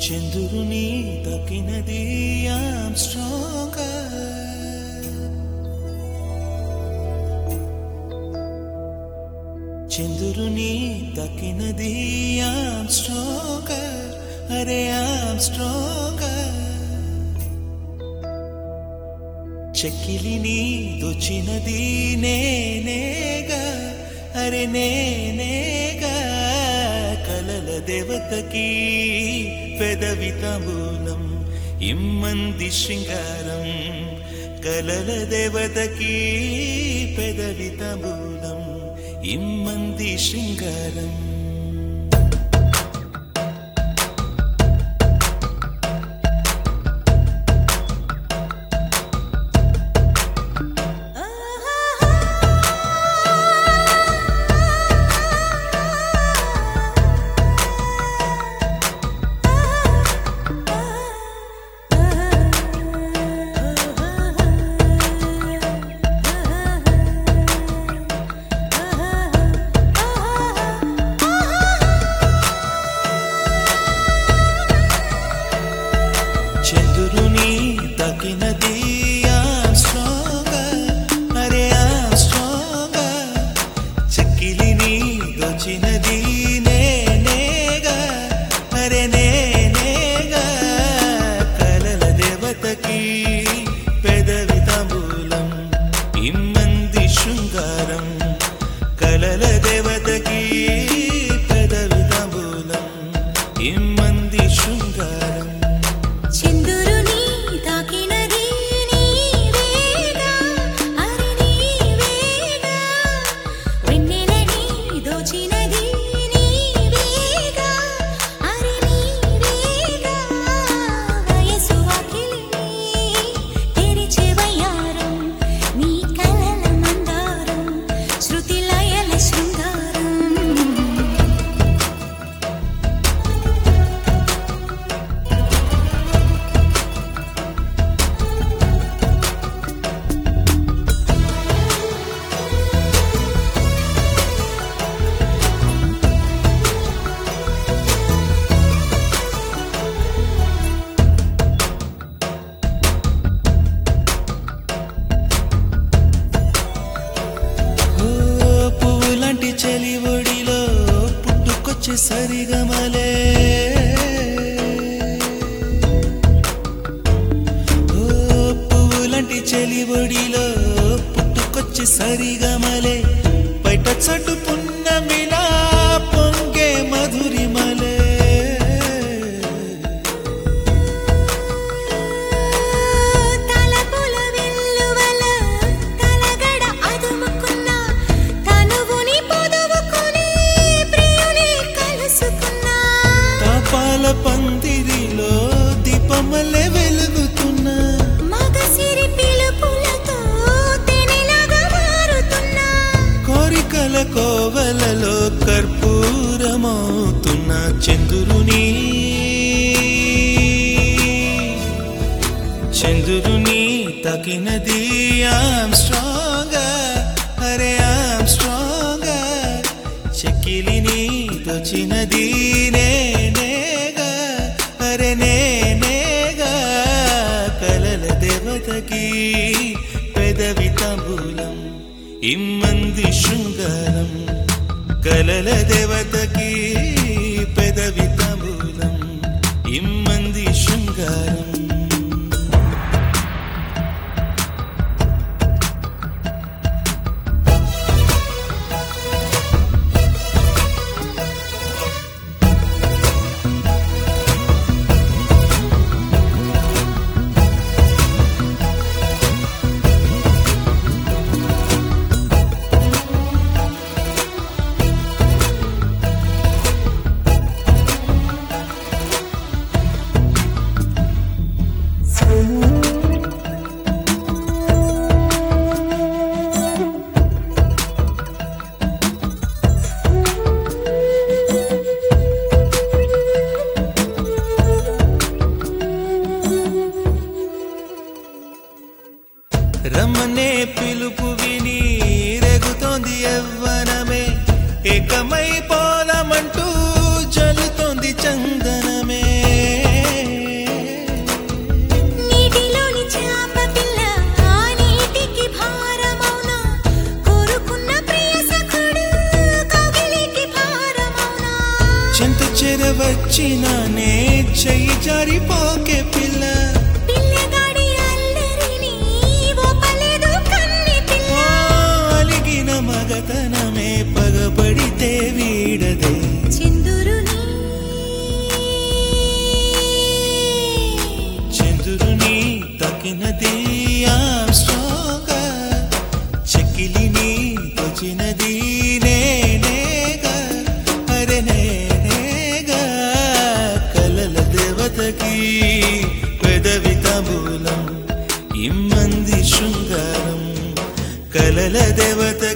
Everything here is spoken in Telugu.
చంద్రుని తకినది I'm stronger. చంద్రుని తకినది I'm stronger. అరే I'm stronger. చెక్కిలిని దోచినది నేనేగా అరే నేనేగా కలల దేవతకి పెదవి తాంబూలం ఇమ్మంది శృంగారం కలల దేవతకి పెదవి తాంబూలం ఇమ్మంది శృంగారం చంద్రుని తకినది I'm stronger. అరే I'm stronger. చెక్కిలిని దోచినది నేనేగా అరే నేనేగా కలల దేవతకి పెదవి తాంబూలం ఇమ్మంది శృంగారం కలల దేవతకి పెదవి తాంబూలం ఇమ్మంది శృంగారం చంద్రుని తాకినది నీవేగా అరే నీవేగా వెన్నెలని దోచినది నీవేగా అరే నీవేగా వయసు వాకిలిని తెరిచే వయ్యారం నీ కలల మందారం శృతి లయల శృంగారం పువ్వులాంటి చలి ఒడిలో పుట్టుకొచ్చే సరిగమలే పువ్వులాంటి చలి ఒడిలో పుట్టుకొచ్చే సరిగమలే బయట చటు పున్నమిలా పొంగే మధురిమలే తలపుల వెల్లువల తలగడ అదుముకున్న తనువుని పొదువుకుని ప్రియుని కలుసుకున్నా పాపాల పందిరిలో దీపమల్లె వెలుగుతున్నా మగసిరి పిలుపులతో తెనెలగా మారుతున్నా కోరికల కోవలలో కర్పూరమవుతున్న చంద్రుని తకినది I'm stronger. అరే I'm stronger. చెక్కిలిని దోచినది నేనేగా అరే నేనేగా కలల దేవతకి పెదవి తాంబూలం ఇమ్మంది శృంగారం కలల దేవతకి పెదవి తాంబూలం ఇమ్మంది శృంగారం రమనే పిలుపు విని రేగుతోంది యవ్వనమే ఏకమై పోలమంటూ జలుతోంది చందనమే వచ్చినానే చెయ్యి జారిపోకే పిల్ల పిల్లగాడి అల్లరిని ఓపలేదు కన్నె పిల్ల అలిగిన మగతనమే పగబడితే వీడదే చంద్రుని తక్కినది ఆమ్స్ట్రాంగ్ చెక్కిలిని తొచినది నేనేగా అరే నేనేగా కలల దేవతకి పెదవి తాంబూలం ఇమ్మంది శృంగారం కలల దేవత